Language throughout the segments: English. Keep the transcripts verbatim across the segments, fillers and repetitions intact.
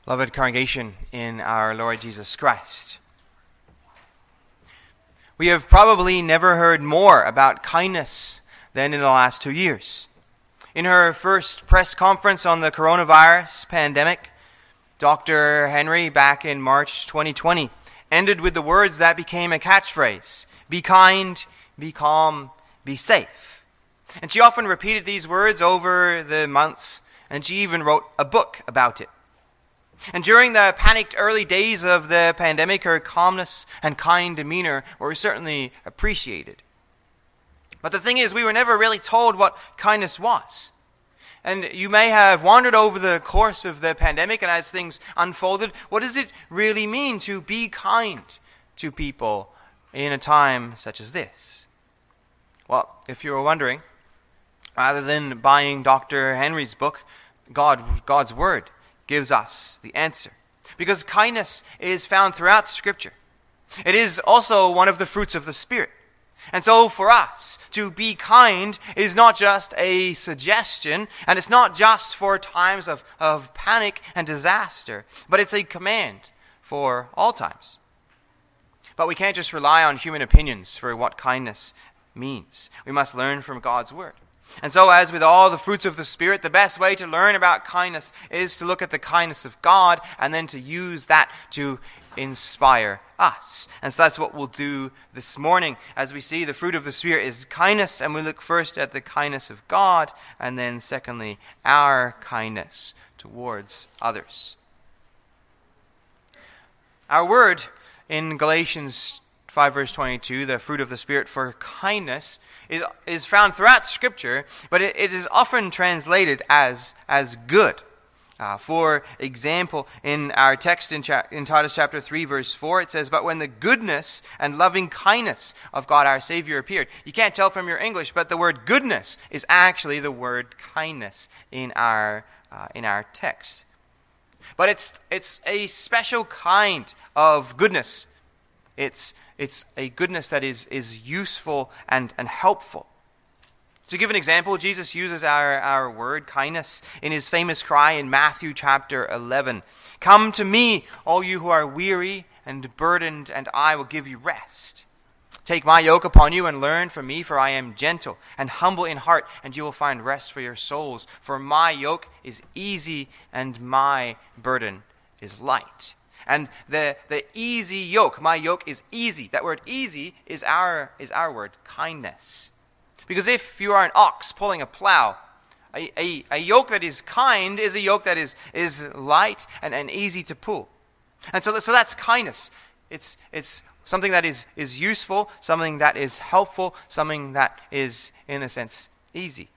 Beloved congregation in our Lord Jesus Christ, we have probably never heard more about kindness than in the last two years. In her first press conference on the coronavirus pandemic, Doctor Henry, back in March twenty twenty, ended with the words that became a catchphrase: be kind, be calm, be safe. And she often repeated these words over the months, and she even wrote a book about it. And during the panicked early days of the pandemic, her calmness and kind demeanor were certainly appreciated. But the thing is, we were never really told what kindness was. And you may have wondered over the course of the pandemic and as things unfolded, what does it really mean to be kind to people in a time such as this? Well, if you were wondering, rather than buying Doctor Henry's book, God, God's Word gives us the answer. Because kindness is found throughout Scripture. It is also one of the fruits of the Spirit. And so for us, to be kind is not just a suggestion, and it's not just for times of, of panic and disaster, but it's a command for all times. But we can't just rely on human opinions for what kindness means. We must learn from God's Word. And so, as with all the fruits of the Spirit, the best way to learn about kindness is to look at the kindness of God and then to use that to inspire us. And so that's what we'll do this morning as we see the fruit of the Spirit is kindness, and we look first at the kindness of God and then secondly, our kindness towards others. Our word in Galatians five verse twenty-two, the fruit of the Spirit for kindness, is is found throughout Scripture, but it, it is often translated as as good. Uh, for example, in our text in, cha- in Titus chapter three verse four, it says, "But when the goodness and loving kindness of God our Savior appeared." You can't tell from your English, but the word goodness is actually the word kindness in our uh, in our text. But it's it's a special kind of goodness. It's It's a goodness that is, is useful and, and helpful. To give an example, Jesus uses our, our word, kindness, in his famous cry in Matthew chapter eleven. "Come to me, all you who are weary and burdened, and I will give you rest. Take my yoke upon you and learn from me, for I am gentle and humble in heart, and you will find rest for your souls. For my yoke is easy and my burden is light." And the, the easy yoke, my yoke is easy. That word easy is our is our word, kindness. Because if you are an ox pulling a plow, a, a, a yoke that is kind is a yoke that is, is light and, and easy to pull. And so, so that's kindness. It's it's something that is, is useful, something that is helpful, something that is, in a sense, easy.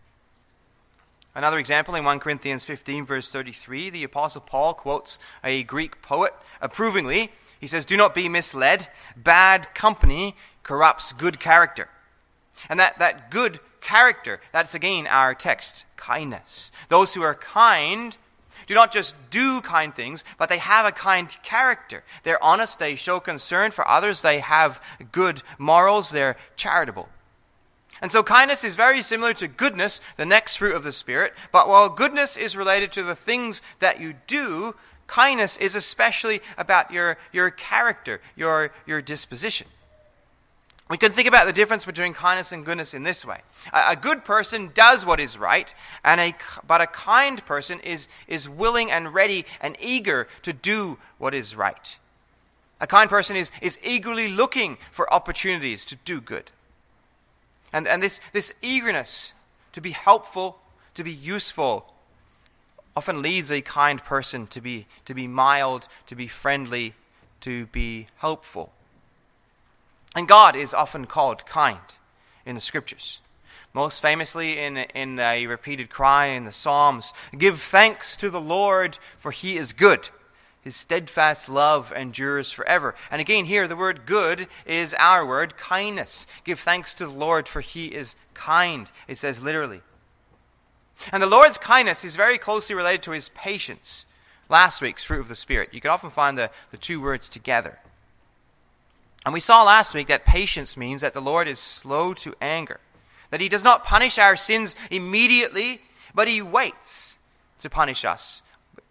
Another example, in First Corinthians fifteen, verse thirty-three, the Apostle Paul quotes a Greek poet approvingly. He says, "Do not be misled. Bad company corrupts good character." And that, that good character, that's again our text, kindness. Those who are kind do not just do kind things, but they have a kind character. They're honest, they show concern for others, they have good morals, they're charitable. And so kindness is very similar to goodness, the next fruit of the Spirit. But while goodness is related to the things that you do, kindness is especially about your, your character, your, your disposition. We can think about the difference between kindness and goodness in this way. A, a good person does what is right, and a, but a kind person is, is willing and ready and eager to do what is right. A kind person is, is eagerly looking for opportunities to do good. And and this, this eagerness to be helpful, to be useful, often leads a kind person to be to be mild, to be friendly, to be helpful. And God is often called kind in the Scriptures. Most famously in, in a repeated cry in the Psalms, "Give thanks to the Lord, for he is good. His steadfast love endures forever." And again here, the word good is our word, kindness. "Give thanks to the Lord, for he is kind," it says literally. And the Lord's kindness is very closely related to his patience. Last week's fruit of the Spirit. You can often find the, the two words together. And we saw last week that patience means that the Lord is slow to anger. That he does not punish our sins immediately, but he waits to punish us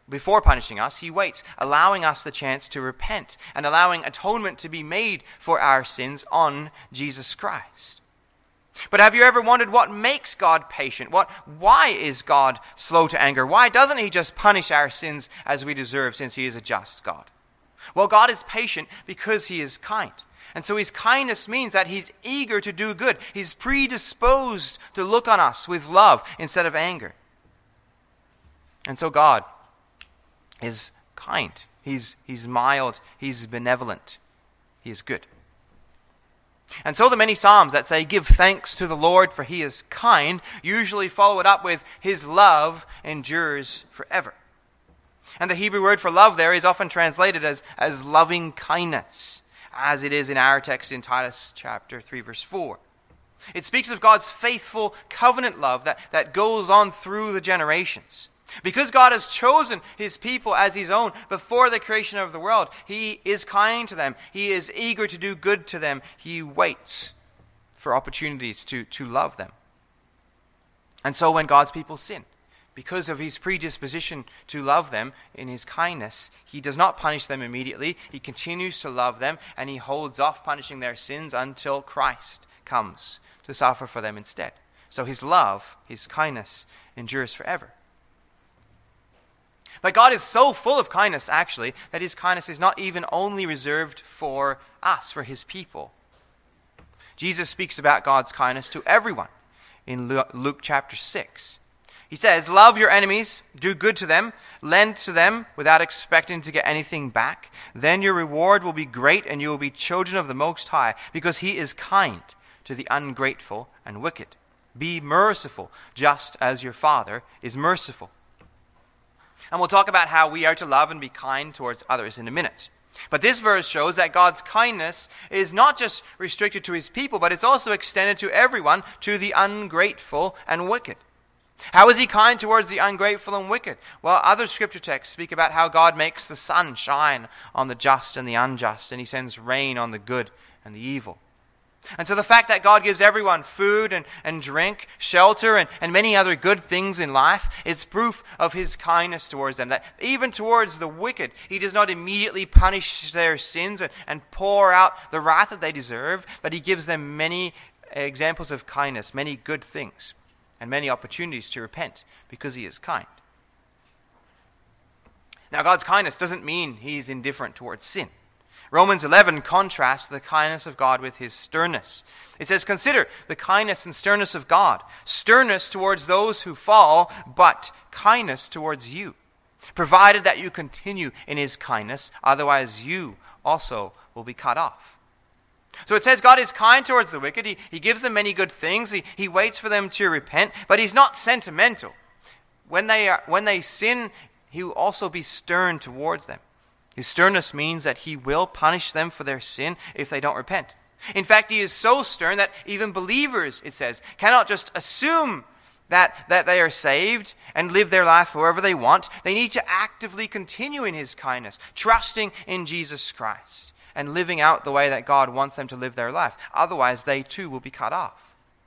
before punishing us, he waits, allowing us the chance to repent and allowing atonement to be made for our sins on Jesus Christ. But have you ever wondered what makes God patient? What, why is God slow to anger? Why doesn't he just punish our sins as we deserve, since he is a just God? Well, God is patient because he is kind. And so his kindness means that he's eager to do good. He's predisposed to look on us with love instead of anger. And so God is kind. He's, he's mild. He's benevolent. He is good. And so the many psalms that say, "Give thanks to the Lord, for he is kind," usually follow it up with, "His love endures forever." And the Hebrew word for love there is often translated as, as loving kindness, as it is in our text in Titus chapter three, verse four. It speaks of God's faithful covenant love that, that goes on through the generations. Because God has chosen his people as his own before the creation of the world, he is kind to them. He is eager to do good to them. He waits for opportunities to, to love them. And so when God's people sin, because of his predisposition to love them in his kindness, he does not punish them immediately. He continues to love them, and he holds off punishing their sins until Christ comes to suffer for them instead. So his love, his kindness, endures forever. But God is so full of kindness, actually, that his kindness is not even only reserved for us, for his people. Jesus speaks about God's kindness to everyone in Luke chapter six. He says, "Love your enemies, do good to them, lend to them without expecting to get anything back. Then your reward will be great, and you will be children of the Most High, because he is kind to the ungrateful and wicked. Be merciful, just as your Father is merciful." And we'll talk about how we are to love and be kind towards others in a minute. But this verse shows that God's kindness is not just restricted to his people, but it's also extended to everyone, to the ungrateful and wicked. How is he kind towards the ungrateful and wicked? Well, other scripture texts speak about how God makes the sun shine on the just and the unjust, and he sends rain on the good and the evil. And so the fact that God gives everyone food and, and drink, shelter, and, and many other good things in life is proof of his kindness towards them. That even towards the wicked, he does not immediately punish their sins and, and pour out the wrath that they deserve, but he gives them many examples of kindness, many good things, and many opportunities to repent because he is kind. Now, God's kindness doesn't mean he's indifferent towards sin. Romans eleven contrasts the kindness of God with his sternness. It says, "Consider the kindness and sternness of God. Sternness towards those who fall, but kindness towards you. Provided that you continue in his kindness, otherwise you also will be cut off." So it says God is kind towards the wicked. He, he gives them many good things. He, he waits for them to repent, but he's not sentimental. When they are, when they sin, he will also be stern towards them. His sternness means that he will punish them for their sin if they don't repent. In fact, he is so stern that even believers, it says, cannot just assume that, that they are saved and live their life however they want. They need to actively continue in his kindness, trusting in Jesus Christ, and living out the way that God wants them to live their life. Otherwise, they too will be cut off.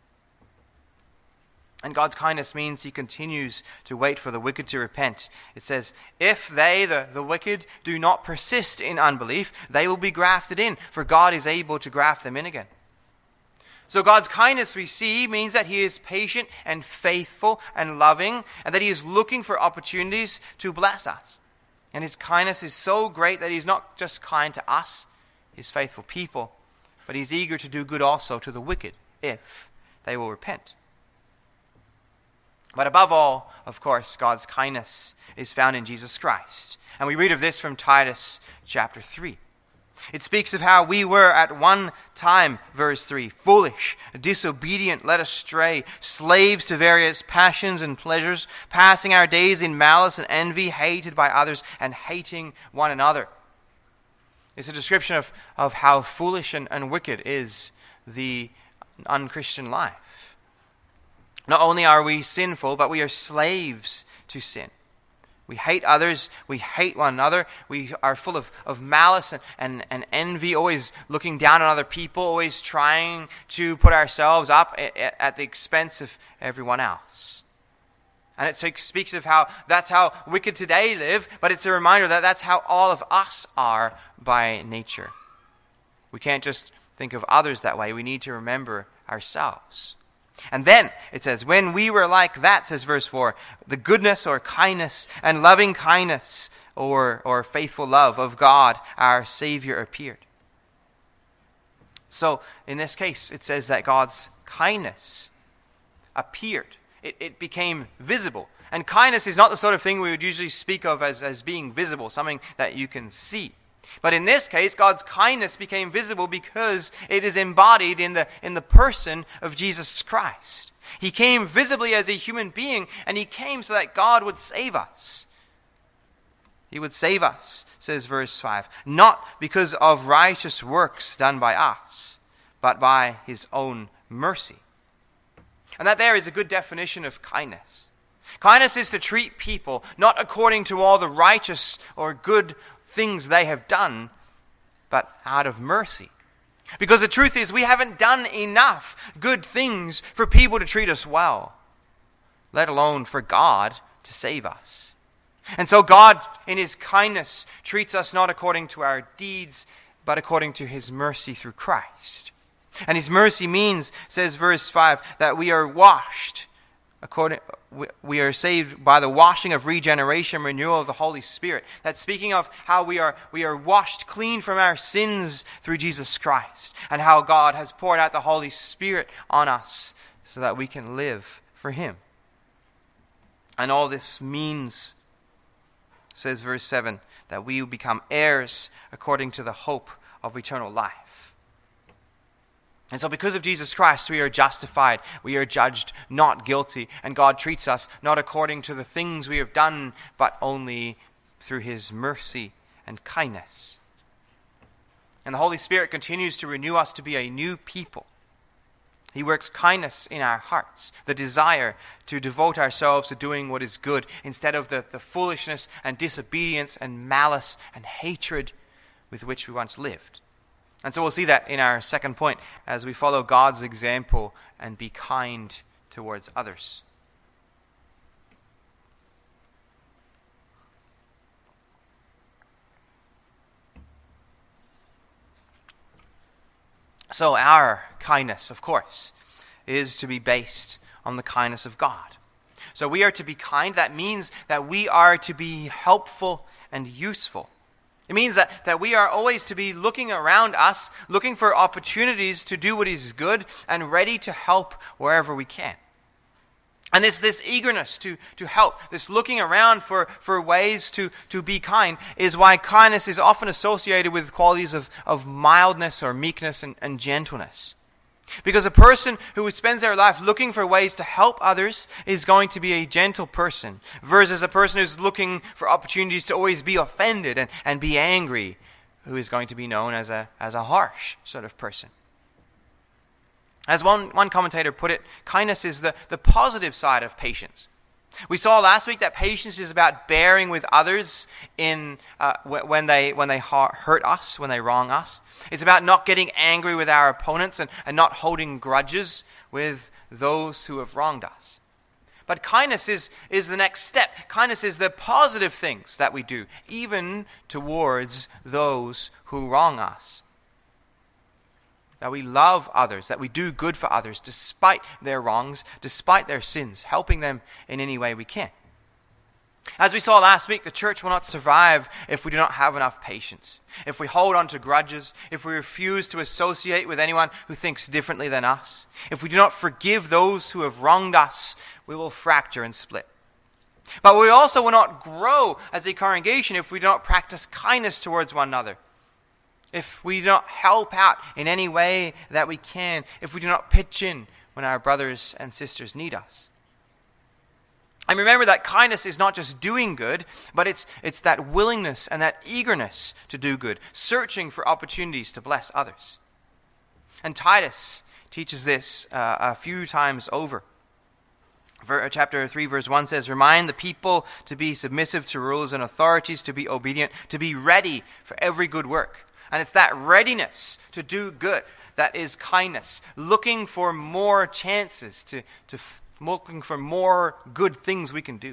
And God's kindness means he continues to wait for the wicked to repent. It says, if they, the, the wicked, do not persist in unbelief, they will be grafted in, for God is able to graft them in again. So God's kindness, we see, means that he is patient and faithful and loving, and that he is looking for opportunities to bless us. And his kindness is so great that he's not just kind to us, his faithful people, but he's eager to do good also to the wicked, if they will repent. But above all, of course, God's kindness is found in Jesus Christ. And we read of this from Titus chapter three. It speaks of how we were at one time, verse three, foolish, disobedient, led astray, slaves to various passions and pleasures, passing our days in malice and envy, hated by others and hating one another. It's a description of, of how foolish and, and wicked is the unchristian life. Not only are we sinful, but we are slaves to sin. We hate others, we hate one another, we are full of, of malice and, and, and envy, always looking down on other people, always trying to put ourselves up at, at the expense of everyone else. And it t- speaks of how that's how wicked today live, but it's a reminder that that's how all of us are by nature. We can't just think of others that way. We need to remember ourselves. And then it says, when we were like that, says verse four, the goodness or kindness and loving kindness or, or faithful love of God, our Savior, appeared. So in this case, it says that God's kindness appeared. It, it became visible. And kindness is not the sort of thing we would usually speak of as, as being visible, something that you can see. But in this case, God's kindness became visible because it is embodied in the, in the person of Jesus Christ. He came visibly as a human being, and he came so that God would save us. He would save us, says verse five, not because of righteous works done by us, but by his own mercy. And that there is a good definition of kindness. Kindness is to treat people not according to all the righteous or good things they have done, but out of mercy. Because the truth is, we haven't done enough good things for people to treat us well, let alone for God to save us. And so God, in his kindness, treats us not according to our deeds, but according to his mercy through Christ. And his mercy means, says verse five, that we are washed according we are saved by the washing of regeneration, renewal of the Holy Spirit. That's speaking of how we are we are washed clean from our sins through Jesus Christ, and how God has poured out the Holy Spirit on us so that we can live for him. And all this means, says verse seven, that we become heirs according to the hope of eternal life. And so because of Jesus Christ, we are justified, we are judged not guilty, and God treats us not according to the things we have done, but only through his mercy and kindness. And the Holy Spirit continues to renew us to be a new people. He works kindness in our hearts, the desire to devote ourselves to doing what is good, instead of the, the foolishness and disobedience and malice and hatred with which we once lived. And so we'll see that in our second point as we follow God's example and be kind towards others. So our kindness, of course, is to be based on the kindness of God. So we are to be kind. That means that we are to be helpful and useful. It means that, that we are always to be looking around us, looking for opportunities to do what is good and ready to help wherever we can. And this, this eagerness to, to help, this looking around for, for ways to, to be kind, is why kindness is often associated with qualities of, of mildness or meekness and, and gentleness. Because a person who spends their life looking for ways to help others is going to be a gentle person, versus a person who's looking for opportunities to always be offended and, and be angry, who is going to be known as a, as a harsh sort of person. As one, one commentator put it, kindness is the, the positive side of patience. We saw last week that patience is about bearing with others in uh, when they when they hurt us, when they wrong us. It's about not getting angry with our opponents and, and not holding grudges with those who have wronged us. But kindness is, is the next step. Kindness is the positive things that we do, even towards those who wrong us. That we love others, that we do good for others despite their wrongs, despite their sins, helping them in any way we can. As we saw last week, the church will not survive if we do not have enough patience. If we hold on to grudges, if we refuse to associate with anyone who thinks differently than us, if we do not forgive those who have wronged us, we will fracture and split. But we also will not grow as a congregation if we do not practice kindness towards one another. If we do not help out in any way that we can, if we do not pitch in when our brothers and sisters need us. And remember that kindness is not just doing good, but it's it's that willingness and that eagerness to do good, searching for opportunities to bless others. And Titus teaches this uh, a few times over. Chapter three, verse one says, "Remind the people to be submissive to rulers and authorities, to be obedient, to be ready for every good work." And it's that readiness to do good that is kindness, looking for more chances to, to, looking for more good things we can do.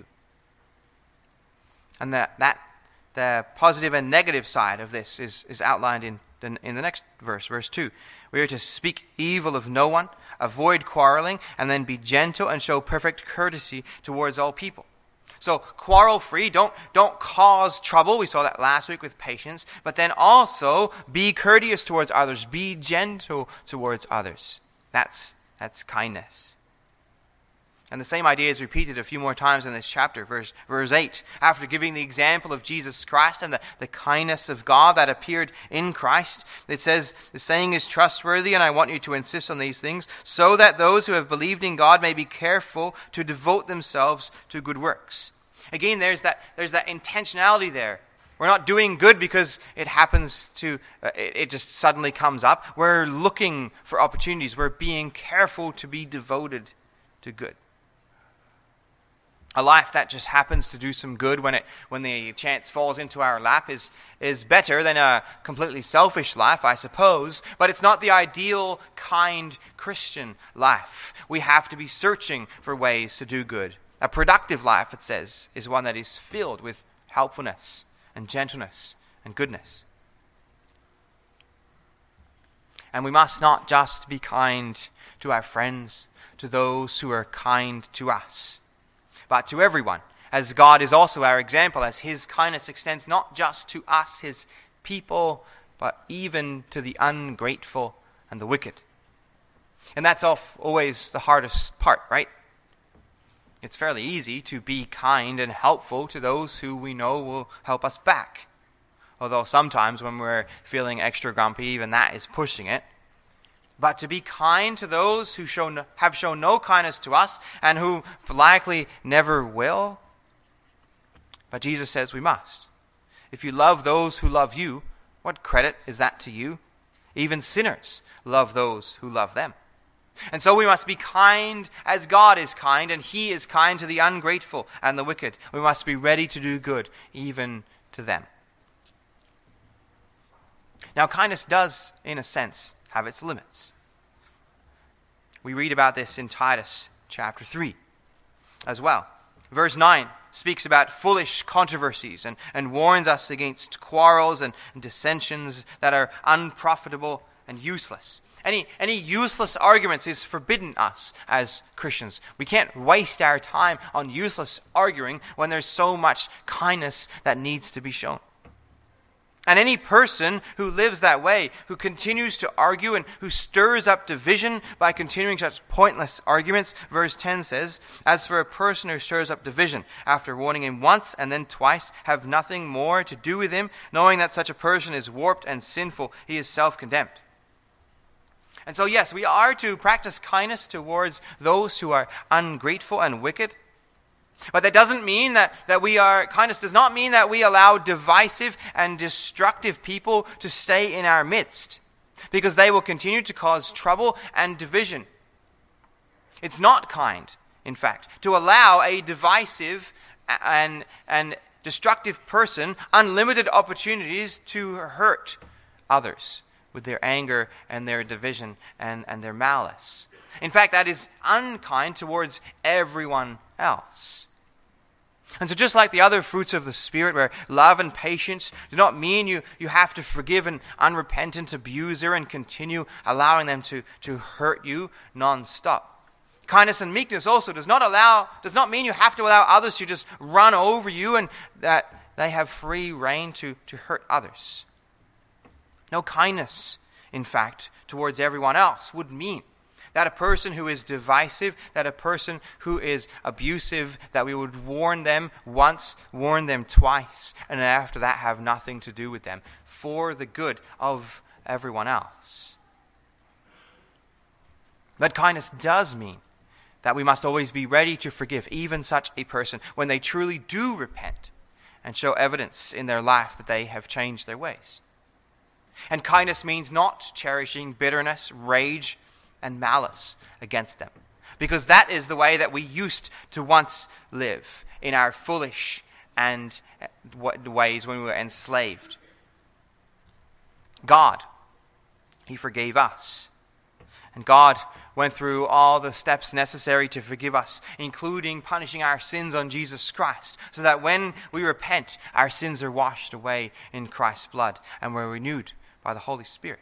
And that, that the positive and negative side of this is, is outlined in, in, in the next verse, verse two. We are to speak evil of no one, avoid quarreling, and then be gentle and show perfect courtesy towards all people. So quarrel-free, don't, don't cause trouble. We saw that last week with patience. But then also be courteous towards others. Be gentle towards others. That's, that's kindness. And the same idea is repeated a few more times in this chapter, verse, verse eight. After giving the example of Jesus Christ and the, the kindness of God that appeared in Christ, it says, the saying is trustworthy, and I want you to insist on these things, so that those who have believed in God may be careful to devote themselves to good works. Again, there's that, there's that intentionality there. We're not doing good because it happens to, uh, it, it just suddenly comes up. We're looking for opportunities. We're being careful to be devoted to good. A life that just happens to do some good when it when the chance falls into our lap is is better than a completely selfish life, I suppose, but it's not the ideal, kind Christian life. We have to be searching for ways to do good. A productive life, it says, is one that is filled with helpfulness and gentleness and goodness. And we must not just be kind to our friends, to those who are kind to us, but to everyone, as God is also our example, as his kindness extends not just to us, his people, but even to the ungrateful and the wicked. And that's always the hardest part, right? It's fairly easy to be kind and helpful to those who we know will help us back. Although sometimes when we're feeling extra grumpy, even that is pushing it. But to be kind to those who show no, have shown no kindness to us and who likely never will. But Jesus says we must. If you love those who love you, what credit is that to you? Even sinners love those who love them. And so we must be kind as God is kind, and he is kind to the ungrateful and the wicked. We must be ready to do good, even to them. Now, kindness does, in a sense, have its limits. We read about this in Titus chapter three as well. Verse nine speaks about foolish controversies and, and warns us against quarrels and, and dissensions that are unprofitable and useless. Any, any useless arguments is forbidden us as Christians. We can't waste our time on useless arguing when there's so much kindness that needs to be shown. And any person who lives that way, who continues to argue and who stirs up division by continuing such pointless arguments, verse ten says, as for a person who stirs up division, after warning him once and then twice, have nothing more to do with him, knowing that such a person is warped and sinful, he is self-condemned. And so yes, we are to practice kindness towards those who are ungrateful and wicked. But that doesn't mean that, that we are, kindness does not mean that we allow divisive and destructive people to stay in our midst, because they will continue to cause trouble and division. It's not kind, in fact, to allow a divisive and, and destructive person unlimited opportunities to hurt others with their anger and their division and, and their malice. In fact, that is unkind towards everyone else. And so just like the other fruits of the Spirit, where love and patience do not mean you, you have to forgive an unrepentant abuser and continue allowing them to, to hurt you non-stop. Kindness and meekness also does not allow does not mean you have to allow others to just run over you and that they have free rein to, to hurt others. No, kindness, in fact, towards everyone else would mean that a person who is divisive, that a person who is abusive, that we would warn them once, warn them twice, and after that have nothing to do with them for the good of everyone else. But kindness does mean that we must always be ready to forgive even such a person when they truly do repent and show evidence in their life that they have changed their ways. And kindness means not cherishing bitterness, rage, and malice against them, because that is the way that we used to once live in our foolish and ways when we were enslaved. God, he forgave us, and God went through all the steps necessary to forgive us, including punishing our sins on Jesus Christ, so that when we repent, our sins are washed away in Christ's blood and we're renewed by the Holy Spirit.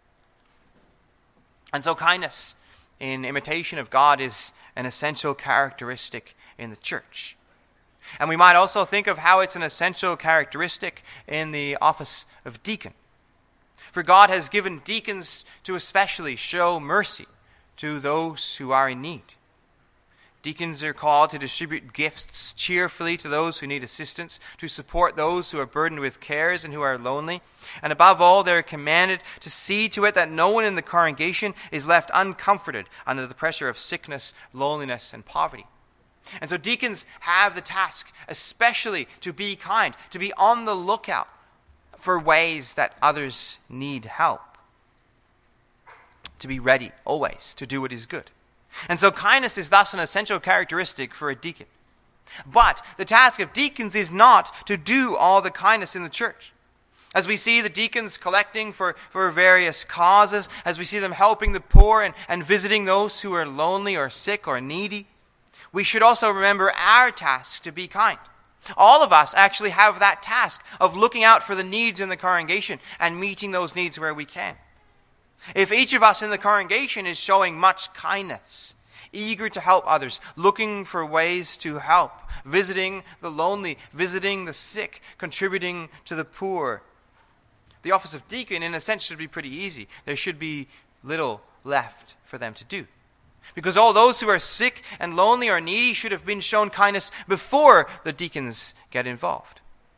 And so kindness in imitation of God is an essential characteristic in the church. And we might also think of how it's an essential characteristic in the office of deacon. For God has given deacons to especially show mercy to those who are in need. Deacons are called to distribute gifts cheerfully to those who need assistance, to support those who are burdened with cares and who are lonely. And above all, they are commanded to see to it that no one in the congregation is left uncomforted under the pressure of sickness, loneliness, and poverty. And so deacons have the task especially to be kind, to be on the lookout for ways that others need help, to be ready always to do what is good. And so kindness is thus an essential characteristic for a deacon. But the task of deacons is not to do all the kindness in the church. As we see the deacons collecting for, for various causes, as we see them helping the poor and, and visiting those who are lonely or sick or needy, we should also remember our task to be kind. All of us actually have that task of looking out for the needs in the congregation and meeting those needs where we can. If each of us in the congregation is showing much kindness, eager to help others, looking for ways to help, visiting the lonely, visiting the sick, contributing to the poor, the office of deacon, in a sense, should be pretty easy. There should be little left for them to do. Because all those who are sick and lonely or needy should have been shown kindness before the deacons get involved.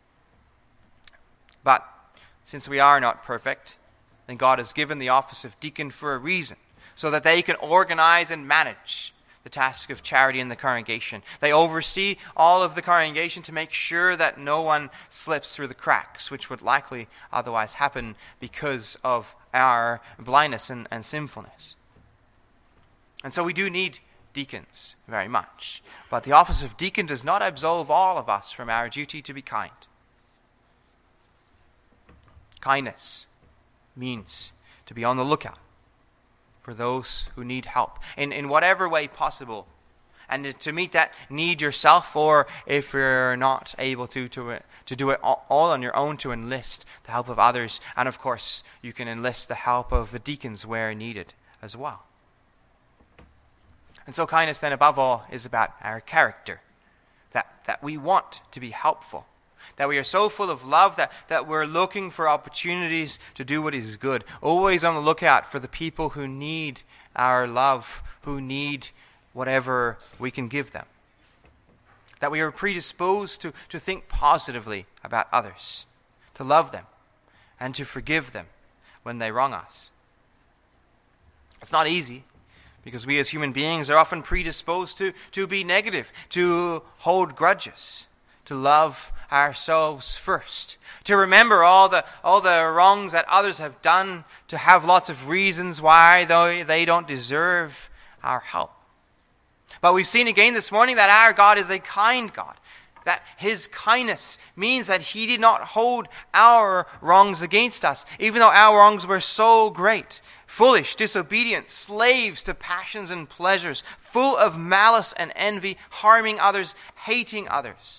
But since we are not perfect, then God has given the office of deacon for a reason, so that they can organize and manage the task of charity in the congregation. They oversee all of the congregation to make sure that no one slips through the cracks, which would likely otherwise happen because of our blindness and, and sinfulness. And so we do need deacons very much. But the office of deacon does not absolve all of us from our duty to be kind. Kindness means to be on the lookout for those who need help in, in whatever way possible, and to meet that need yourself, or if you're not able to, to, to do it all, all on your own, to enlist the help of others. And of course, you can enlist the help of the deacons where needed as well. And so kindness then above all is about our character, that, that we want to be helpful, that we are so full of love that, that we're looking for opportunities to do what is good, always on the lookout for the people who need our love, who need whatever we can give them. That we are predisposed to, to think positively about others, to love them, and to forgive them when they wrong us. It's not easy, because we as human beings are often predisposed to, to be negative, to hold grudges, to love ourselves first, to remember all the all the wrongs that others have done, to have lots of reasons why they, they don't deserve our help. But we've seen again this morning that our God is a kind God, that his kindness means that he did not hold our wrongs against us, even though our wrongs were so great. Foolish, disobedient, slaves to passions and pleasures, full of malice and envy, harming others, hating others.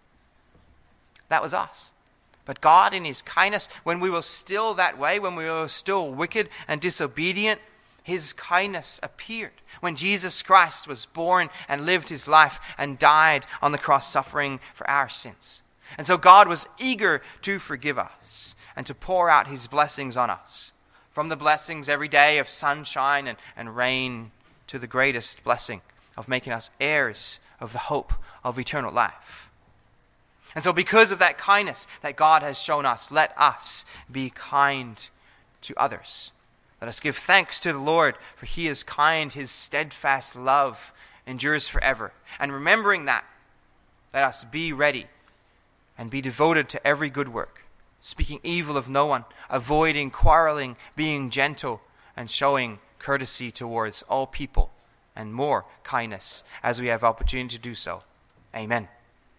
That was us. But God, in his kindness, when we were still that way, when we were still wicked and disobedient, his kindness appeared when Jesus Christ was born and lived his life and died on the cross, suffering for our sins. And so God was eager to forgive us and to pour out his blessings on us. From the blessings every day of sunshine and, and rain to the greatest blessing of making us heirs of the hope of eternal life. And so because of that kindness that God has shown us, let us be kind to others. Let us give thanks to the Lord, for he is kind, his steadfast love endures forever. And remembering that, let us be ready and be devoted to every good work, speaking evil of no one, avoiding quarreling, being gentle, and showing courtesy towards all people, and more kindness as we have opportunity to do so. Amen.